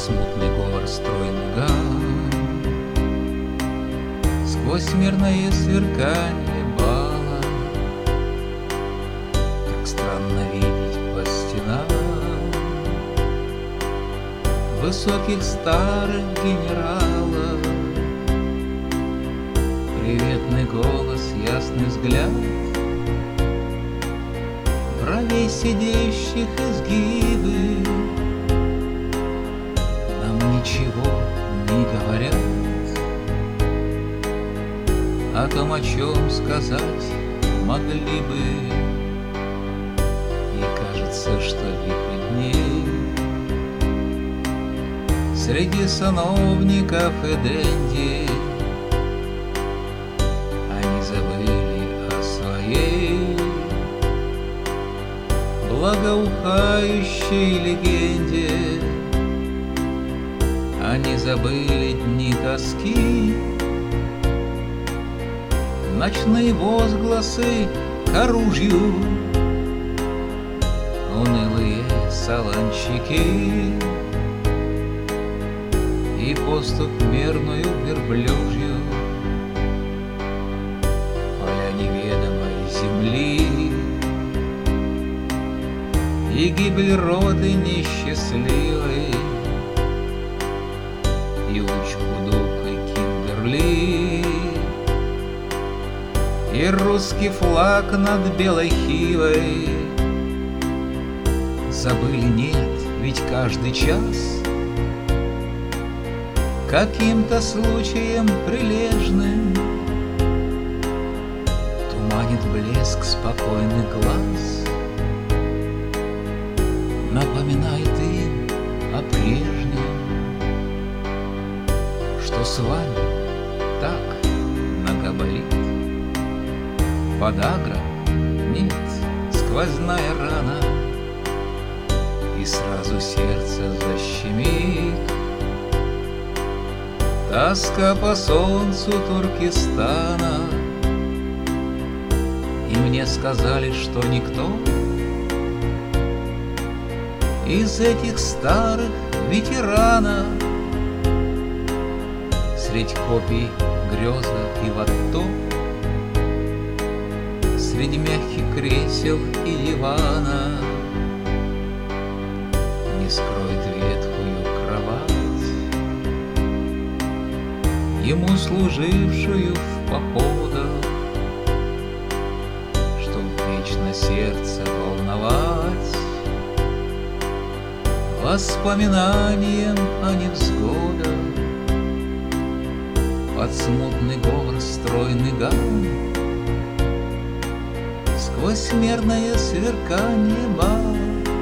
смутный говор стройный гам, сквозь мирное сверканье бала, как странно видеть по стенам высоких старых генералов. Приветный голос, ясный взгляд, бровей сидящих изгибы нам ничего не говорят о том, о чем сказать могли бы. И кажется, что вихрь дней среди сановников и денди они забыли о своей благоухающей легенде. Они забыли дни тоски, ночные возгласы к оружию, унылые солончаки и поступь мерную верблюжью, поля неведомой земли и гибель роты несчастливой, и уч Кудук и Кимберли, и русский флаг над белой Хивой. Забыли, нет, ведь каждый час каким-то случаем прилежным туманит блеск спокойных глаз, напоминает им о прежнем, что с вами так накабалит. Подагра, нет, сквозная рана, и сразу сердце защемит. Тоска по солнцу Туркестана, и мне сказали, что никто из этих старых ветеранов средь копий греза и ватто, среди мягких кресел и дивана не скроет ветхую кровать, ему служившую в походах, чтоб вечно сердце волновать воспоминанием о невзгодах. Под смутный говор стройный гам, сквозь мерное сверканье бал,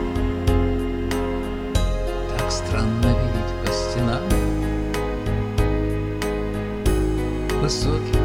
так странно видеть по стенам высоких